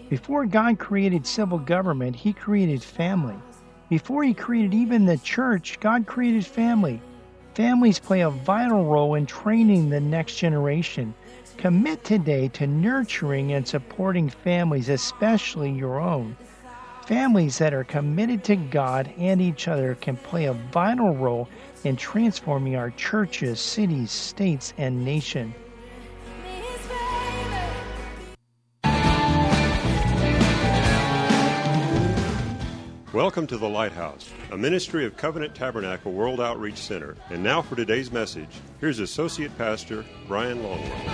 Before God created civil government, He created family. Before He created even the church, God created family. Families play a vital role in training the next generation. Commit today to nurturing and supporting families, especially your own. Families that are committed to God and each other can play a vital role in transforming our churches, cities, states, and nation. Welcome to The Lighthouse, a ministry of Covenant Tabernacle World Outreach Center. And now for today's message, here's Associate Pastor Brian Longworth.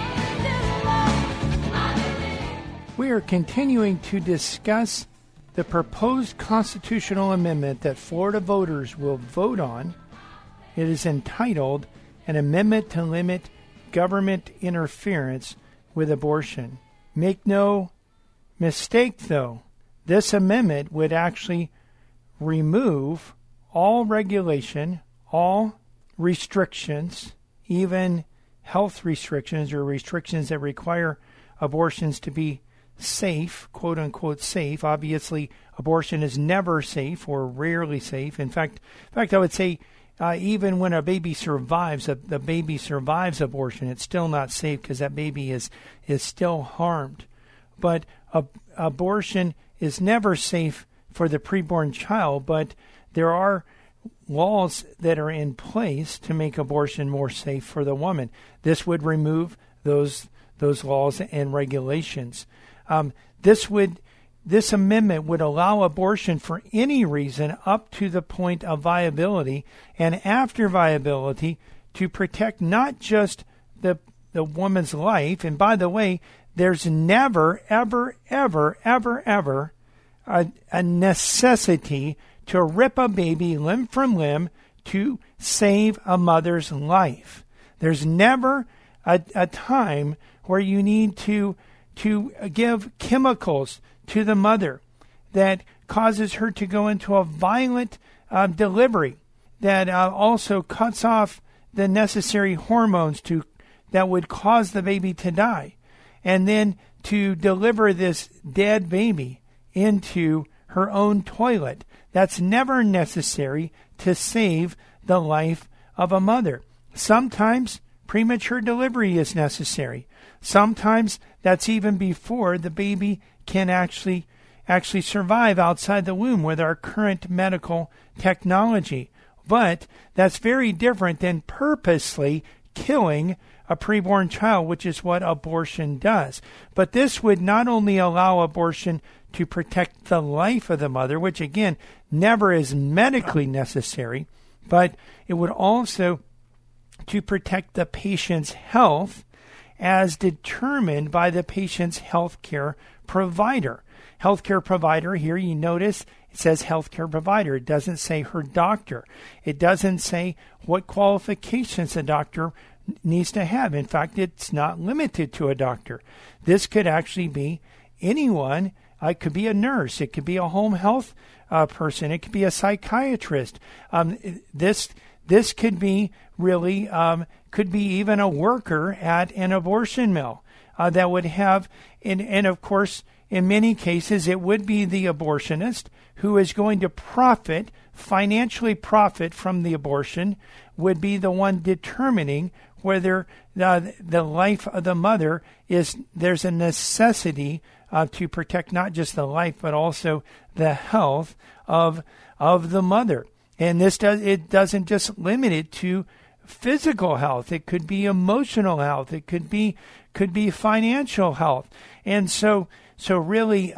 We are continuing to discuss the proposed constitutional amendment that Florida voters will vote on. It is entitled An Amendment to Limit Government Interference with Abortion. Make no mistake, though, this amendment would actually remove all regulation, all restrictions, even health restrictions or restrictions that require abortions to be safe, quote unquote safe. Obviously, abortion is never safe or rarely safe. In fact, I would say even when a baby survives, the baby survives abortion, it's still not safe because that baby is still harmed. But abortion is never safe for the preborn child, but there are laws that are in place to make abortion more safe for the woman. This would remove those laws and regulations. This amendment would allow abortion for any reason up to the point of viability, and after viability to protect not just the woman's life. And by the way, there's never, ever, ever, ever, ever a necessity to rip a baby limb from limb to save a mother's life. There's never a time where you need to give chemicals to the mother that causes her to go into a violent delivery that also cuts off the necessary hormones that would cause the baby to die, and then to deliver this dead baby into her own toilet. That's never necessary to save the life of a mother. Sometimes premature delivery is necessary. Sometimes that's even before the baby can actually survive outside the womb with our current medical technology. But that's very different than purposely killing a preborn child, which is what abortion does. But this would not only allow abortion to protect the life of the mother, which again never is medically necessary, but it would also to protect the patient's health as determined by the patient's healthcare provider. Healthcare provider, here you notice it says healthcare provider. It doesn't say her doctor. It doesn't say what qualifications the doctor needs to have. In fact, it's not limited to a doctor. This could actually be anyone. It could be a nurse. It could be a home health person. It could be a psychiatrist. This could be really, could be even a worker at an abortion mill that would have, and of course, in many cases, it would be the abortionist who is going to financially profit from the abortion, would be the one determining whether the life of the mother there's a necessity to protect not just the life, but also the health of the mother. And it doesn't just limit it to physical health. It could be emotional health. It could be financial health. And so really,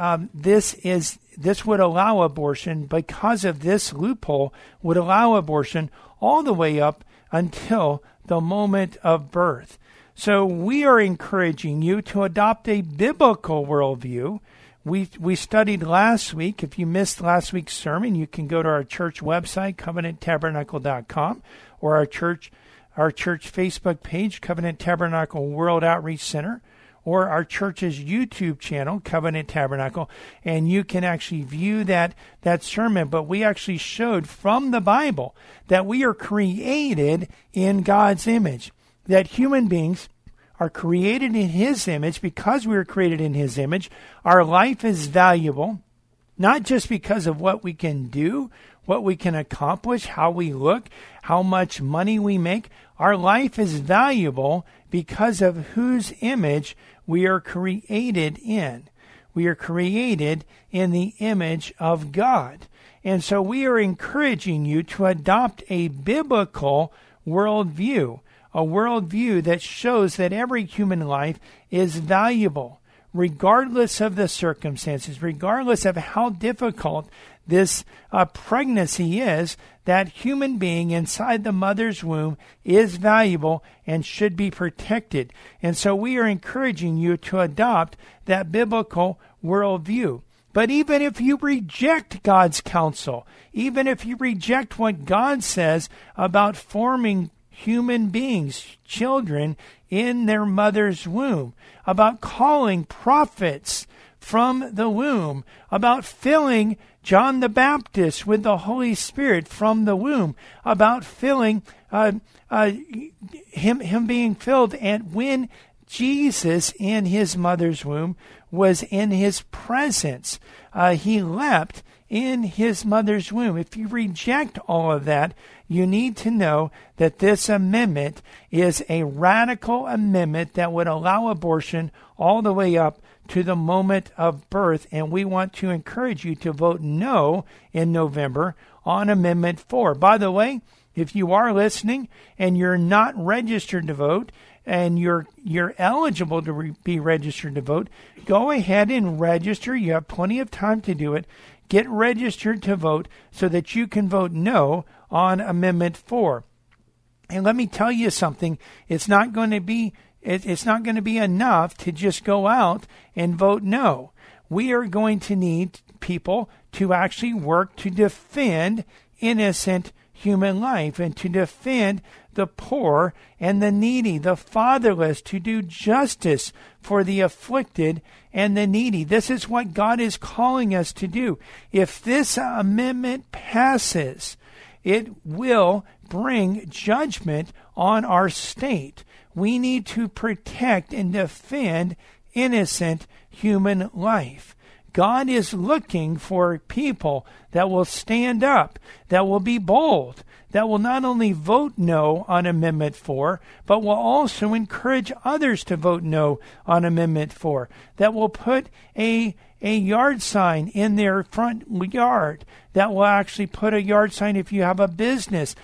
this would allow abortion, because of this loophole, would allow abortion all the way up until the moment of birth. So we are encouraging you to adopt a biblical worldview. We studied last week. If you missed last week's sermon, you can go to our church website, covenanttabernacle.com, or our church Facebook page, Covenant Tabernacle World Outreach Center, or our church's YouTube channel, Covenant Tabernacle, and you can actually view that sermon. But we actually showed from the Bible that we are created in God's image, that human beings are created in His image. Because we are created in His image, our life is valuable, not just because of what we can do, what we can accomplish, how we look, how much money we make. Our life is valuable because of whose image we are created in. We are created in the image of God. And so we are encouraging you to adopt a biblical worldview, a worldview that shows that every human life is valuable, regardless of the circumstances, regardless of how difficult this pregnancy is. That human being inside the mother's womb is valuable and should be protected. And so we are encouraging you to adopt that biblical worldview. But even if you reject God's counsel, even if you reject what God says about forming human beings, children in their mother's womb, about calling prophets from the womb, about filling John the Baptist with the Holy Spirit from the womb, about filling him being filled, and when Jesus in his mother's womb was in his presence, he leapt in his mother's womb. If you reject all of that, you need to know that this amendment is a radical amendment that would allow abortion all the way up to the moment of birth. And we want to encourage you to vote no in November on Amendment 4. By the way, if you are listening and you're not registered to vote, and you're eligible to be registered to vote, go ahead and register. You have plenty of time to do it. Get registered to vote so that you can vote no on Amendment 4. And let me tell you something. It's not going to be enough to just go out and vote no. We are going to need people to actually work to defend innocent human life and to defend the poor and the needy, the fatherless, to do justice for the afflicted and the needy. This is what God is calling us to do. If this amendment passes, it will bring judgment on our state. We need to protect and defend innocent human life. God is looking for people that will stand up, that will be bold, that will not only vote no on Amendment 4, but will also encourage others to vote no on Amendment 4, that will put a yard sign in their front yard, that will actually put a yard sign if you have a business,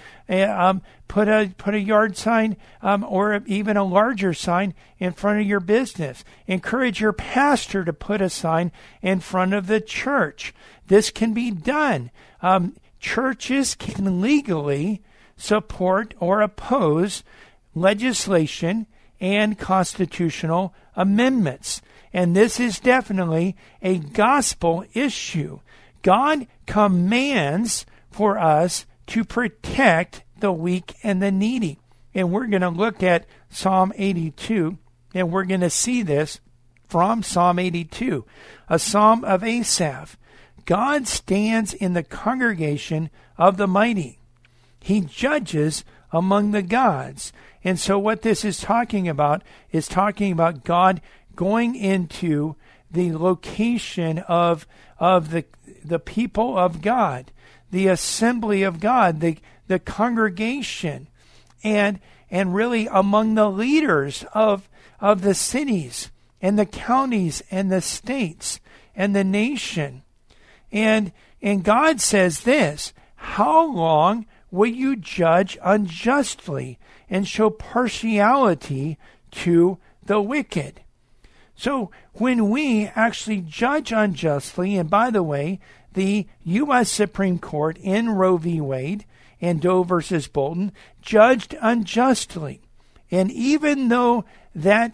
put a yard sign or even a larger sign in front of your business. Encourage your pastor to put a sign in front of the church. This can be done. Churches can legally support or oppose legislation and constitutional amendments. And this is definitely a gospel issue. God commands for us to protect the weak and the needy. And we're going to look at Psalm 82, and we're going to see this from Psalm 82, a psalm of Asaph. God stands in the congregation of the mighty. He judges among the gods. And so what this is talking about is talking about God going into the location of the people of God, the assembly of God, the congregation, and really among the leaders of the cities and the counties and the states and the nation. And God says this: how long will you judge unjustly and show partiality to the wicked? So when we actually judge unjustly, and by the way, the U.S. Supreme Court in Roe v. Wade and Doe versus Bolton judged unjustly. And even though that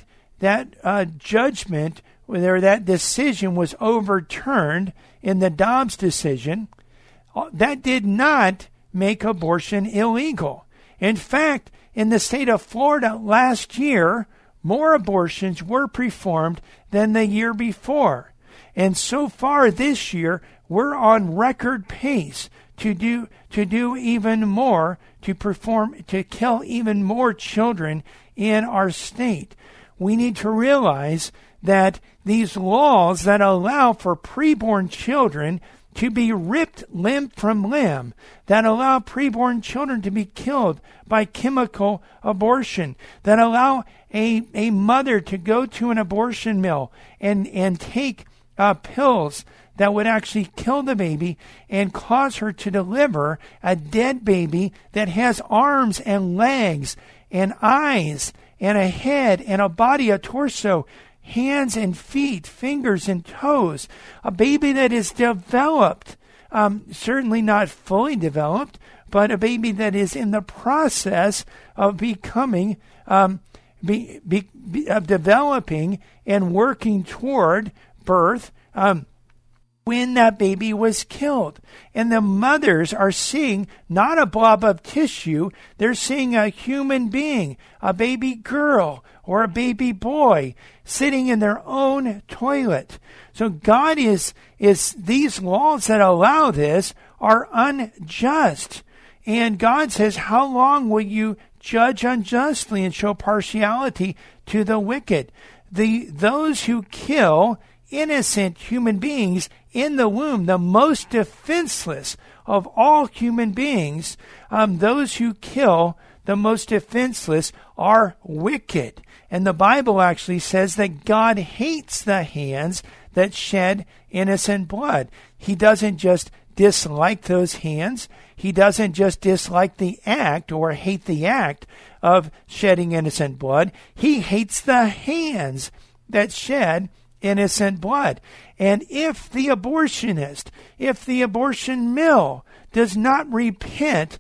judgment, or that decision was overturned in the Dobbs decision, that did not make abortion illegal. In fact, in the state of Florida last year, more abortions were performed than the year before. And so far this year, we're on record pace to do even more, to kill even more children in our state. we need to realize that these laws that allow for preborn children to be ripped limb from limb, that allow preborn children to be killed by chemical abortion, that allow a mother to go to an abortion mill and take pills that would actually kill the baby and cause her to deliver a dead baby that has arms and legs and eyes and a head and a body, a torso, hands and feet, fingers and toes, a baby that is developed, certainly not fully developed, but a baby that is in the process of becoming, of developing and working toward birth, when that baby was killed. And the mothers are seeing not a blob of tissue, they're seeing a human being, a baby girl or a baby boy sitting in their own toilet. So God is these laws that allow this are unjust. And God says, how long will you judge unjustly and show partiality to the wicked? Those who kill innocent human beings in the womb, the most defenseless of all human beings, those who kill the most defenseless are wicked. And the Bible actually says that God hates the hands that shed innocent blood. He doesn't just dislike those hands. He doesn't just dislike the act or hate the act of shedding innocent blood. He hates the hands that shed innocent blood. And if the abortionist, if the abortion mill does not repent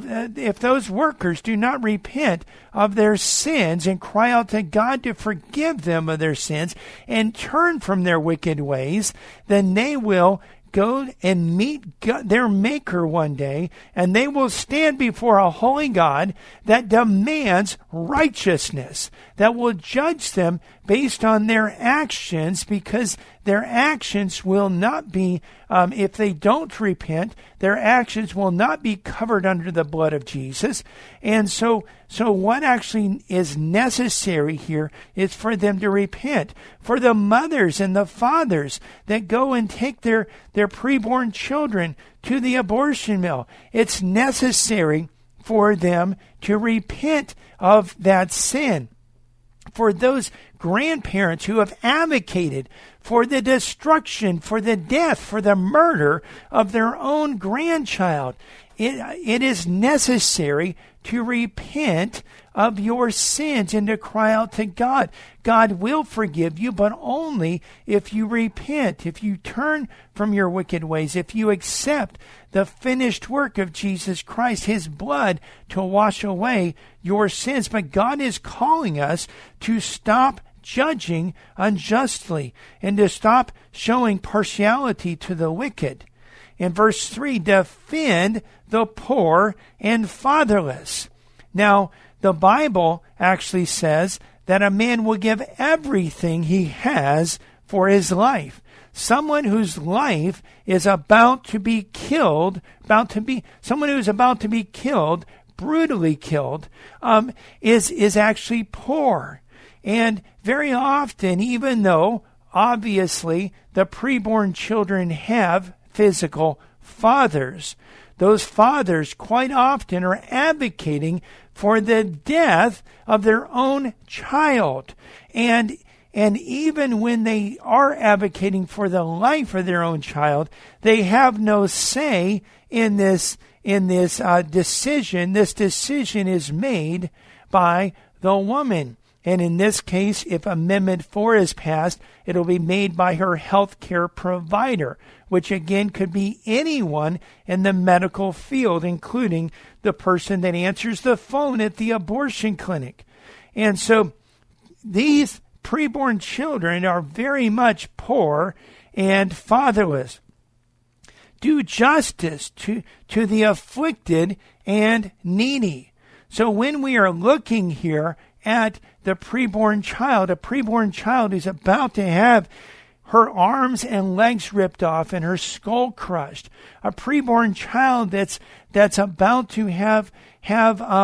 if those workers do not repent of their sins and cry out to God to forgive them of their sins and turn from their wicked ways, then they will go and meet God, their Maker one day, and they will stand before a holy God that demands righteousness, that will judge them based on their actions, because their actions will not be, if they don't repent, their actions will not be covered under the blood of Jesus. And so what actually is necessary here is for them to repent. For the mothers and the fathers that go and take their preborn children to the abortion mill, it's necessary for them to repent of that sin. For those grandparents who have advocated for the destruction, for the death, for the murder of their own grandchild, it is necessary to repent of your sins and to cry out to God. God will forgive you, but only if you repent, if you turn from your wicked ways, if you accept the finished work of Jesus Christ, his blood to wash away your sins. But God is calling us to stop judging unjustly and to stop showing partiality to the wicked. In verse 3, defend the poor and fatherless. Now, the Bible actually says that a man will give everything he has for his life. Someone whose life is about to be killed, someone who's about to be killed, brutally killed, is actually poor. And very often, even though obviously the preborn children have physical fathers, those fathers quite often are advocating for the death of their own child. And even when they are advocating for the life of their own child, they have no say in this decision. This decision is made by the woman. And in this case, if Amendment 4 is passed, it will be made by her health care provider, which again could be anyone in the medical field, including the person that answers the phone at the abortion clinic. And so these preborn children are very much poor and fatherless. Do justice to the afflicted and needy. So when we are looking here at the preborn child, a preborn child is about to have her arms and legs ripped off and her skull crushed. A preborn child that's about to have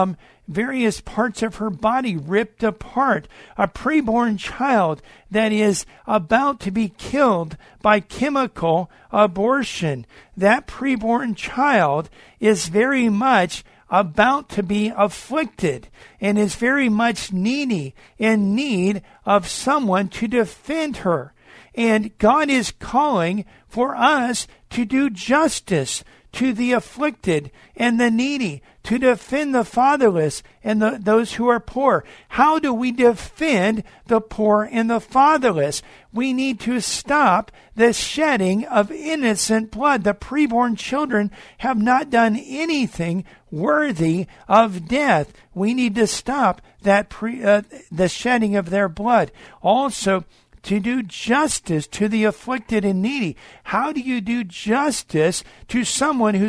various parts of her body ripped apart. A preborn child that is about to be killed by chemical abortion. That preborn child is very much about to be afflicted and is very much in need of someone to defend her. And God is calling for us to do justice to the afflicted and the needy, to defend the fatherless and those who are poor. How do we defend the poor and the fatherless? We need to stop the shedding of innocent blood. The preborn children have not done anything worthy of death. We need to stop that the shedding of their blood. Also, to do justice to the afflicted and needy. How do you do justice to someone who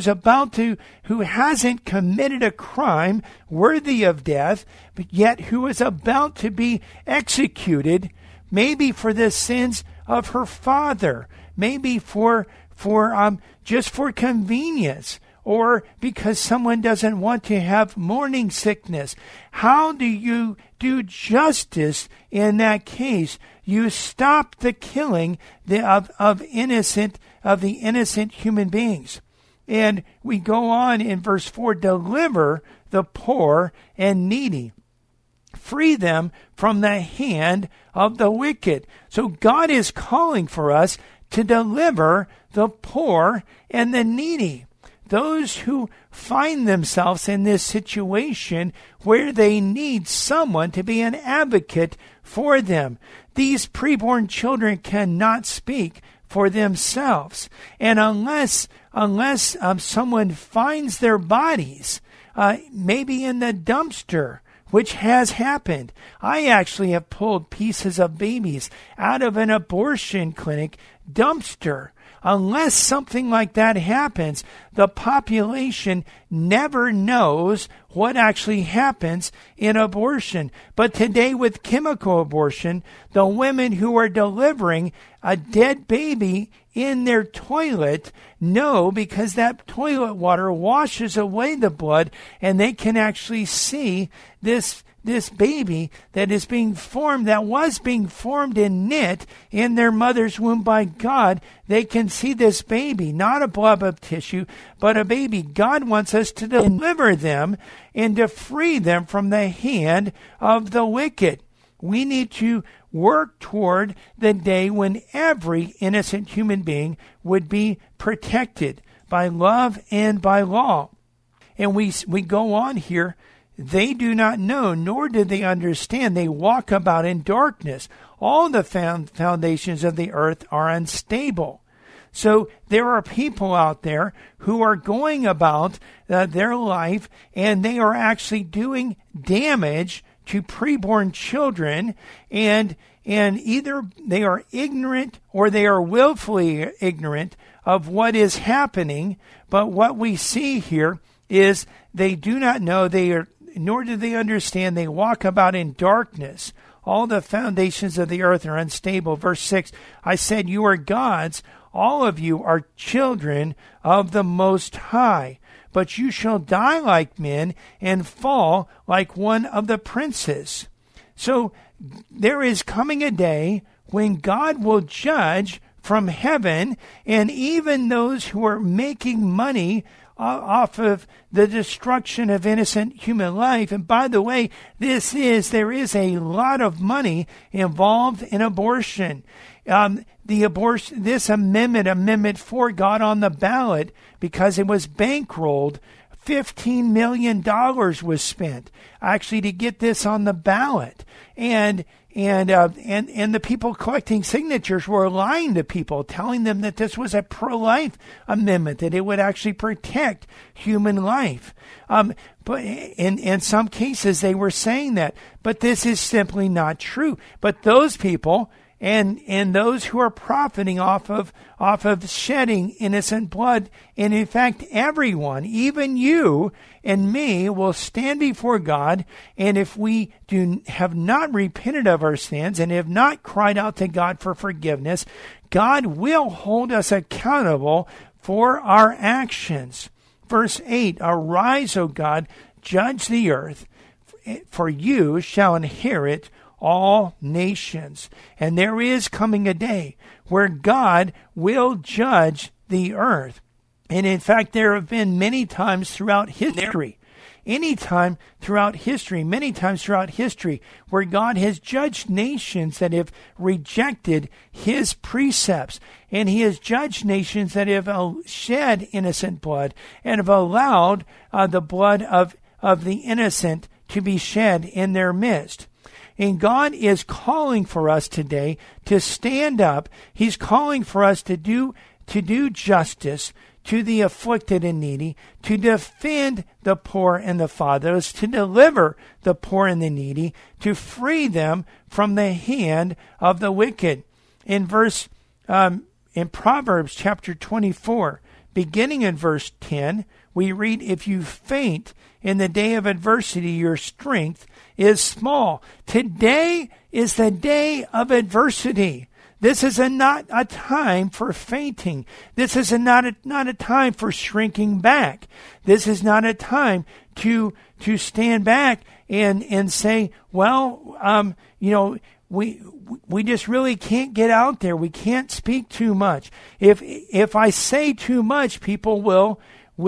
hasn't committed a crime worthy of death, but yet who is about to be executed, maybe for the sins of her father, maybe just for convenience, or because someone doesn't want to have morning sickness? How do you do justice in that case? You stop the killing of the innocent human beings. And we go on in verse 4, deliver the poor and needy. Free them from the hand of the wicked. So God is calling for us to deliver the poor and the needy. Those who find themselves in this situation where they need someone to be an advocate for them. These preborn children cannot speak for themselves. And unless someone finds their bodies, maybe in the dumpster, which has happened. I actually have pulled pieces of babies out of an abortion clinic dumpster. Unless something like that happens, the population never knows what actually happens in abortion. But today with chemical abortion, the women who are delivering a dead baby in their toilet know, because that toilet water washes away the blood, and they can actually see this baby that was being formed and knit in their mother's womb by God. They can see this baby, not a blob of tissue, but a baby. God wants us to deliver them and to free them from the hand of the wicked. We need to work toward the day when every innocent human being would be protected by love and by law. And we go on here. They do not know, nor do they understand. They walk about in darkness. All the foundations of the earth are unstable. So there are people out there who are going about their life, and they are actually doing damage to preborn children, and either they are ignorant or they are willfully ignorant of what is happening. But what we see here is they do not know, nor do they understand. They walk about in darkness. All the foundations of the earth are unstable. Verse 6, I said, you are gods. All of you are children of the Most High. But you shall die like men and fall like one of the princes. So there is coming a day when God will judge from heaven, and even those who are making money off of the destruction of innocent human life. And by the way, there is a lot of money involved in abortion. This Amendment 4, got on the ballot because it was bankrolled. $15 million was spent actually to get this on the ballot. And the people collecting signatures were lying to people, telling them that this was a pro-life amendment, that it would actually protect human life. But in some cases they were saying that, but this is simply not true. But those people and those who are profiting off of shedding innocent blood, and in fact everyone, even you and me, will stand before God, and if we have not repented of our sins and have not cried out to God for forgiveness, God will hold us accountable for our actions. Verse 8, arise, O God, judge the earth, for you shall inherit all nations. And there is coming a day where God will judge the earth. And in fact, there have been many times throughout history, many times throughout history, where God has judged nations that have rejected his precepts. And he has judged nations that have shed innocent blood and have allowed the blood of the innocent to be shed in their midst. And God is calling for us today to stand up. He's calling for us to do justice to the afflicted and needy, to defend the poor and the fatherless, to deliver the poor and the needy, to free them from the hand of the wicked. In Proverbs chapter 24, beginning in verse 10, we read, "If you faint in the day of adversity, your strength is small." Today is the day of adversity. This is not a time for fainting. This is not a time for shrinking back. This is not a time to stand back and say, well, we just really can't get out there. We can't speak too much. If I say too much, people will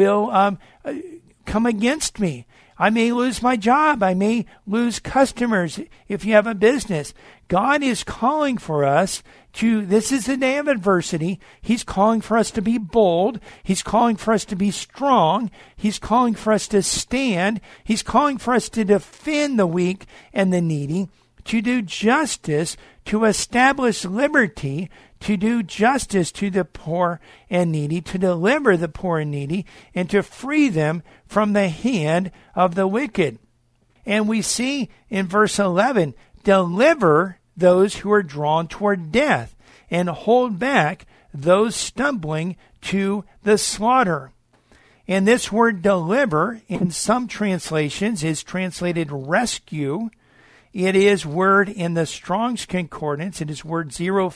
come against me. I may lose my job. I may lose customers if you have a business. God is calling for us this is the day of adversity. He's calling for us to be bold. He's calling for us to be strong. He's calling for us to stand. He's calling for us to defend the weak and the needy, to do justice, to establish liberty, to do justice to the poor and needy, to deliver the poor and needy, and to free them from the hand of the wicked. And we see in verse 11, deliver those who are drawn toward death, and hold back those stumbling to the slaughter. And this word deliver, in some translations, is translated rescue. It is word in the Strong's Concordance. It is word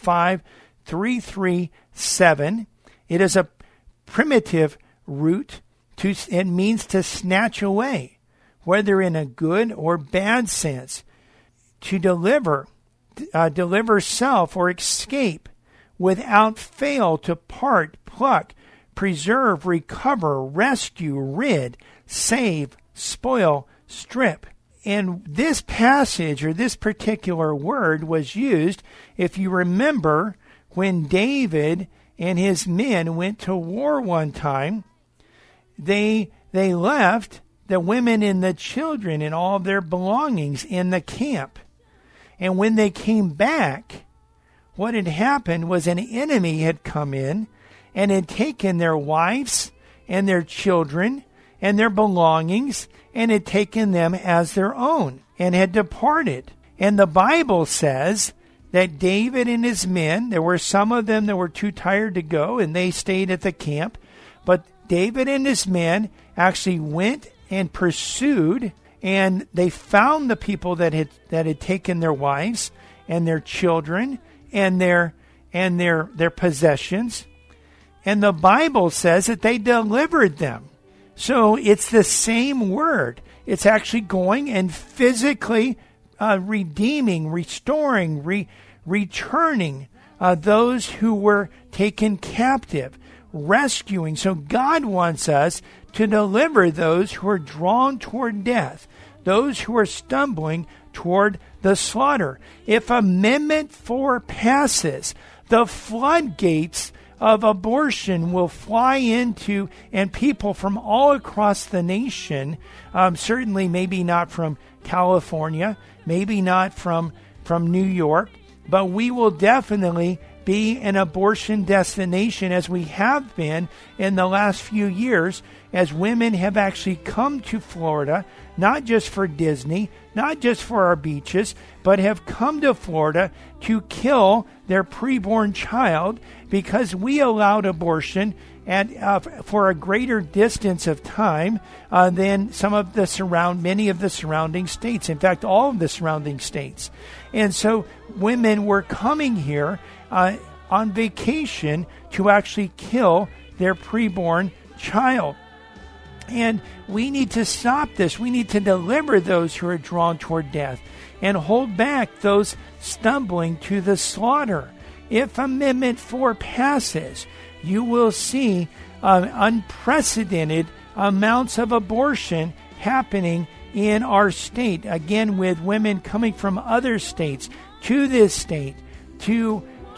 05337. It is a primitive root. It means to snatch away, whether in a good or bad sense. To deliver self or escape, without fail, to part, pluck, preserve, recover, rescue, rid, save, spoil, strip. And this passage, or this particular word, was used, if you remember, when David and his men went to war one time. They left the women and the children and all of their belongings in the camp. And when they came back, what had happened was an enemy had come in and had taken their wives and their children and their belongings and had taken them as their own and had departed. And the Bible says that David and his men, there were some of them that were too tired to go and they stayed at the camp, but David and his men actually went and pursued, and they found the people that had taken their wives and their children and their possessions. And the Bible says that they delivered them. So it's the same word. It's actually going and physically redeeming, restoring, returning those who were taken captive, rescuing. So God wants us to deliver those who are drawn toward death, those who are stumbling toward the slaughter. If Amendment 4 passes, the floodgates of abortion will fly into, and people from all across the nation, certainly maybe not from California, maybe not from New York, but we will definitely be an abortion destination, as we have been in the last few years, as women have actually come to Florida, not just for Disney, not just for our beaches, but have come to Florida to kill their preborn child, because we allowed abortion for a greater distance of time than many of the surrounding states. In fact, all of the surrounding states. And so women were coming here on vacation to actually kill their preborn child. And we need to stop this. We need to deliver those who are drawn toward death and hold back those stumbling to the slaughter. If Amendment 4 passes, you will see unprecedented amounts of abortion happening in our state. Again, with women coming from other states to this state to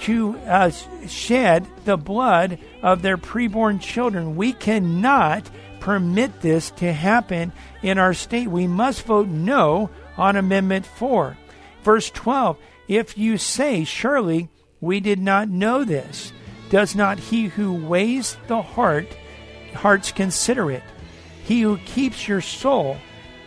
shed the blood of their preborn children. We cannot permit this to happen in our state. We must vote no on Amendment 4. Verse 12, if you say, surely we did not know this, does not he who weighs the hearts consider it? He who keeps your soul,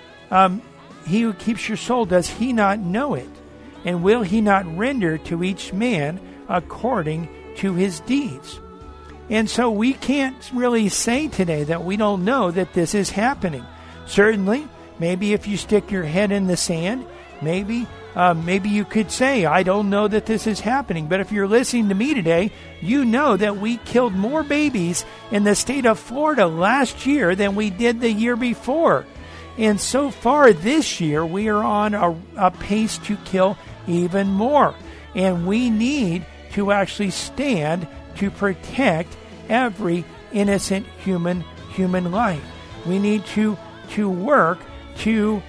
does he not know it? And will he not render to each man according to his deeds? And so we can't really say today that we don't know that this is happening. Certainly, maybe if you stick your head in the sand, maybe you could say, I don't know that this is happening. But if you're listening to me today, you know that we killed more babies in the state of Florida last year than we did the year before. And so far this year, we are on a pace to kill even more. And we need to actually stand to protect every innocent human life. We need to work to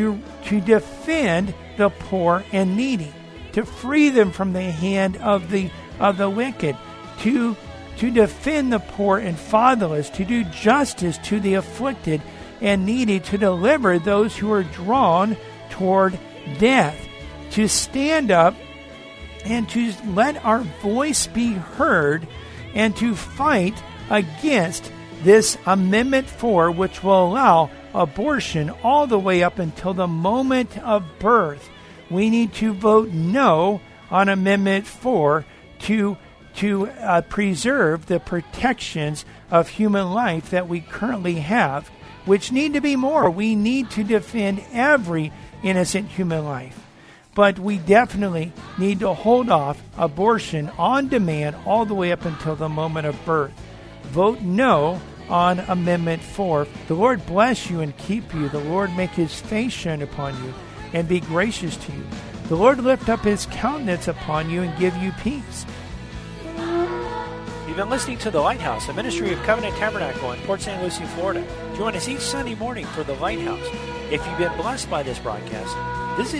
defend the poor and needy, to free them from the hand of the wicked, to defend the poor and fatherless, to do justice to the afflicted and needy, to deliver those who are drawn toward death, to stand up and to let our voice be heard and to fight against this Amendment 4, which will allow abortion all the way up until the moment of birth. We need to vote no on Amendment 4 to preserve the protections of human life that we currently have, which need to be more. We need to defend every innocent human life. But we definitely need to hold off abortion on demand all the way up until the moment of birth. Vote no on Amendment 4. The Lord bless you and keep you. The Lord make his face shine upon you and be gracious to you. The Lord lift up his countenance upon you and give you peace. You've been listening to The Lighthouse, a ministry of Covenant Tabernacle in Port St. Lucie, Florida. Join us each Sunday morning for The Lighthouse. If you've been blessed by this broadcast, visit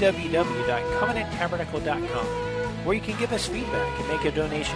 www.covenanttabernacle.com, where you can give us feedback and make a donation.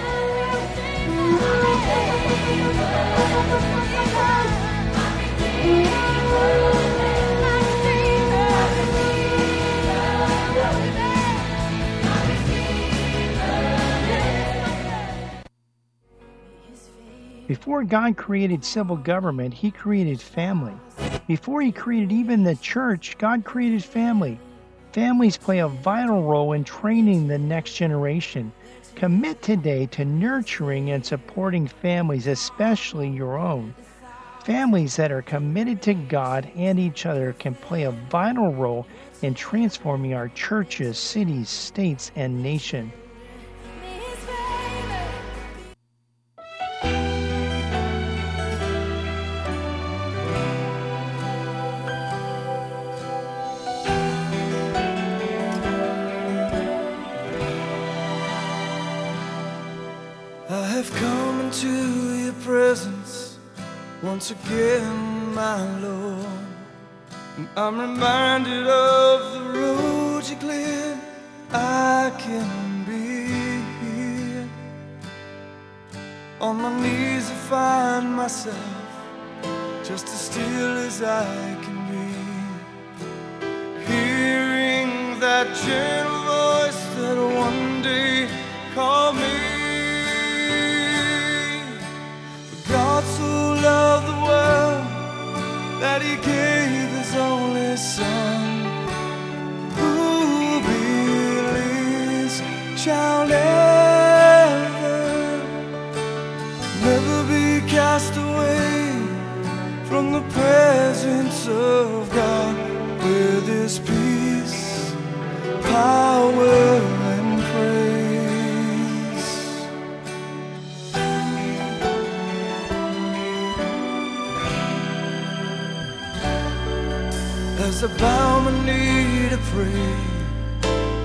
Before God created civil government, he created family. Before he created even the church, God created family. Families play a vital role in training the next generation. Commit today to nurturing and supporting families, especially your own. Families that are committed to God and each other can play a vital role in transforming our churches, cities, states, and nation. Once again, my Lord, and I'm reminded of the road you cleared. I can be here. On my knees I find myself just as still as I can be, hearing that gentle voice that one day called me. God so loved the world that he gave his only Son. Who believes shall never be cast away from the presence of God, where there's peace, power, and praise. as I bow my knee to pray.